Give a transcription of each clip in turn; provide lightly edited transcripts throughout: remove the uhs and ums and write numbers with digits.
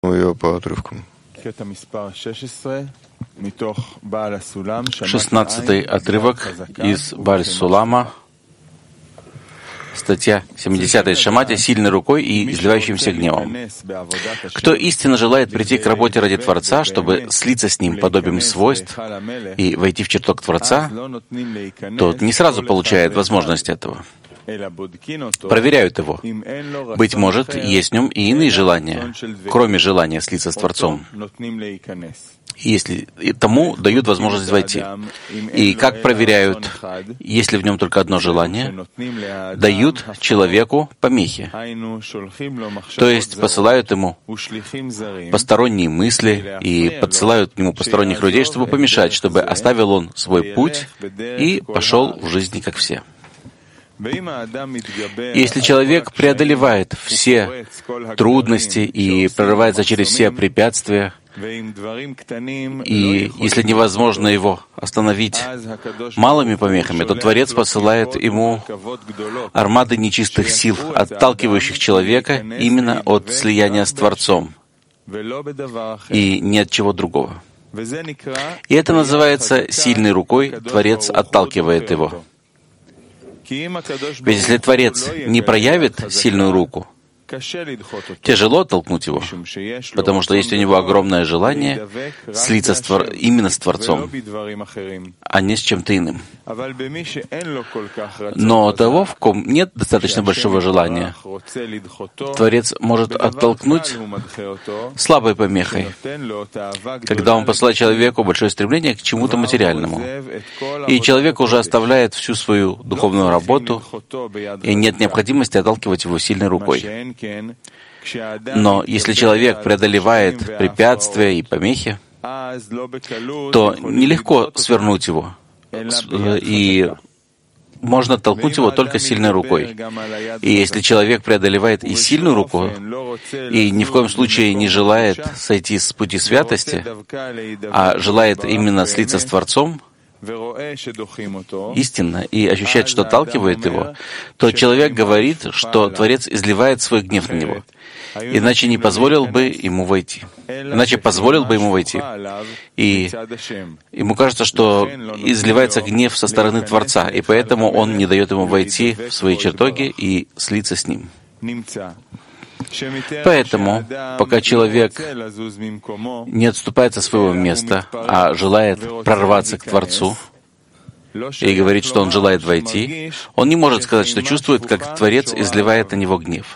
ее по отрывкам. 16-й отрывок из Баль-Сулама, статья 70 Шамати, сильной рукой и изливающимся гневом. Кто истинно желает прийти к работе ради Творца, чтобы слиться с Ним подобием свойств и войти в чертог Творца, тот не сразу получает возможность этого. Проверяют его. Быть может, есть в нем и иные желания, кроме желания слиться с Творцом. Если тому дают возможность войти. И как проверяют, если в нем только одно желание, дают человеку помехи. То есть посылают ему посторонние мысли и подсылают к нему посторонних людей, чтобы помешать, чтобы оставил он свой путь и пошел в жизни, как все. Если человек преодолевает все трудности и прорывается через все препятствия, и если невозможно его остановить малыми помехами, то Творец посылает ему армады нечистых сил, отталкивающих человека именно от слияния с Творцом, и ни от чего другого. И это называется сильной рукой, Творец отталкивает его. Ведь если Творец не проявит сильную руку, тяжело оттолкнуть его, потому что есть у него огромное желание слиться именно с Творцом, а не с чем-то иным. Но того, в ком нет достаточно большого желания, Творец может оттолкнуть слабой помехой, когда он посылает человеку большое стремление к чему-то материальному. И человек уже оставляет всю свою духовную работу, и нет необходимости отталкивать его сильной рукой. Но если человек преодолевает препятствия и помехи, то нелегко свернуть его, и можно толкнуть его только сильной рукой. И если человек преодолевает и сильную руку, и ни в коем случае не желает сойти с пути святости, а желает именно слиться с Творцом, истинно, и ощущает, что отталкивает его, то человек говорит, что Творец изливает свой гнев на него, иначе не позволил бы ему войти. Иначе позволил бы ему войти. И ему кажется, что изливается гнев со стороны Творца, и поэтому он не дает ему войти в свои чертоги и слиться с ним. Поэтому, пока человек не отступает со своего места, а желает прорваться к Творцу и говорит, что он желает войти, он не может сказать, что чувствует, как Творец изливает на него гнев.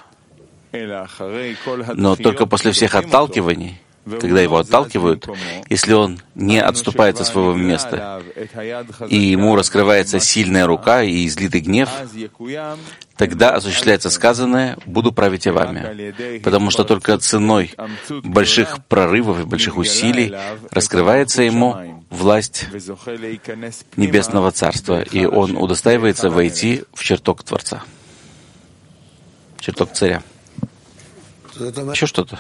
Но только после всех отталкиваний, когда его отталкивают, если он не отступает со своего места, и ему раскрывается сильная рука и излитый гнев, тогда осуществляется сказанное «буду править я вами», потому что только ценой больших прорывов и больших усилий раскрывается ему власть Небесного Царства, и он удостаивается войти в чертог Творца, чертог Царя. Еще что-то?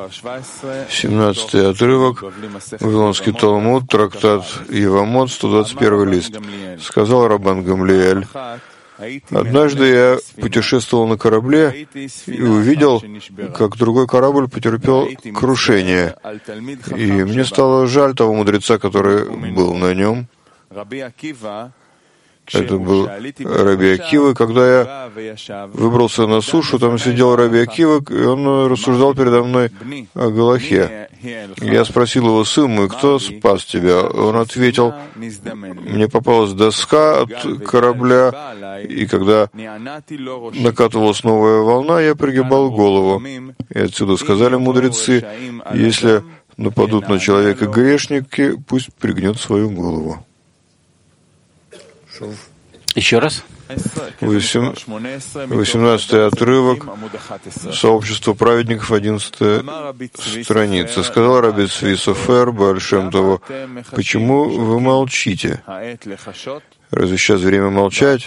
17-й отрывок, Вавилонский Талмуд, трактат Евамот, 121 лист. Сказал Раббан Гамлиэль: «Однажды я путешествовал на корабле и увидел, как другой корабль потерпел крушение, и мне стало жаль того мудреца, который был на нем». Это был Раби Акива. Когда я выбрался на сушу, там сидел Раби Акива, и он рассуждал передо мной о Галахе. Я спросил его: «Сын мой, кто спас тебя?» Он ответил: «Мне попалась доска от корабля, и когда накатывалась новая волна, я пригибал голову». И отсюда сказали мудрецы: «Если нападут на человека грешники, пусть пригнет свою голову». Еще раз. 18-й отрывок, Сообщество праведников, 11-я страница. Сказал Раби Цви Софер Бааль Шем Тову: «Почему вы молчите? Разве сейчас время молчать?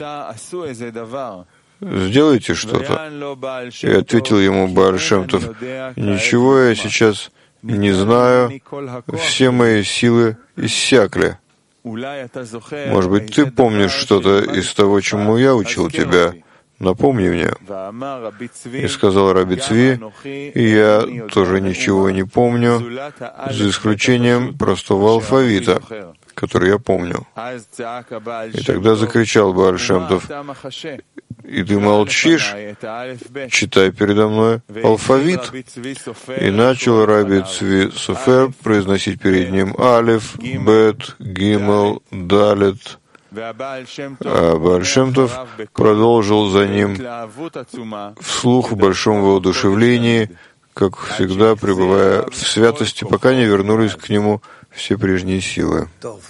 Сделайте что-то». И ответил ему Бааль Шем Тов: «Ничего я сейчас не знаю, все мои силы иссякли. Может быть, ты помнишь что-то из того, чему я учил тебя, напомни мне. И сказал Раби Цви, и я тоже ничего не помню, за исключением простого алфавита, который я помню. И тогда закричал Бааль Шем Тов: и ты молчишь? Читай передо мной алфавит. И начал Раби Цви Софер произносить перед ним алеф, бет, гимел, далет. А Бааль Шем Тов продолжил за ним вслух в большом воодушевлении, как всегда, пребывая в святости, пока не вернулись к нему все прежние силы.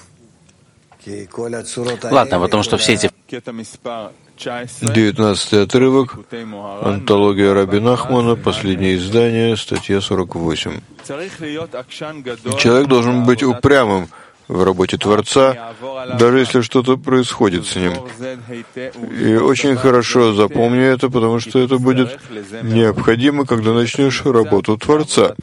Ладно, потому что все эти... 19-й отрывок, антология Раби Нахмана, последнее издание, статья 48. Человек должен быть упрямым в работе Творца, даже если что-то происходит с ним. И очень хорошо запомни это, потому что это будет необходимо, когда начнешь работу Творца.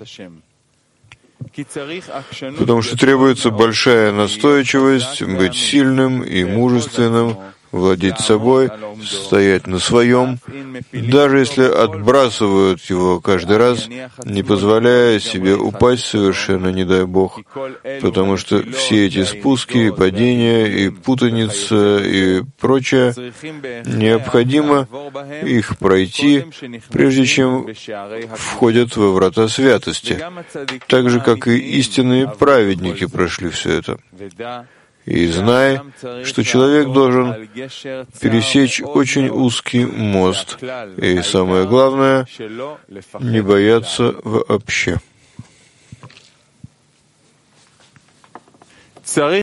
Потому что требуется большая настойчивость, быть сильным и мужественным, владеть собой, стоять на своем, даже если отбрасывают его каждый раз, не позволяя себе упасть совершенно, не дай Бог, потому что все эти спуски и падения, и путаница, и прочее, необходимо их пройти, прежде чем входят во врата святости, так же, как и истинные праведники прошли все это. И знай, что человек должен пересечь очень узкий мост, и самое главное — не бояться вообще.